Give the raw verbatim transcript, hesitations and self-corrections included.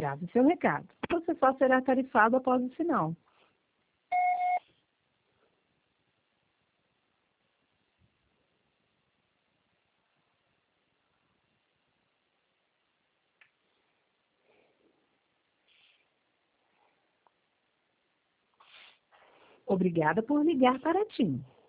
Grave seu recado. Você só será tarifado após o sinal. Obrigada por ligar para a TIM.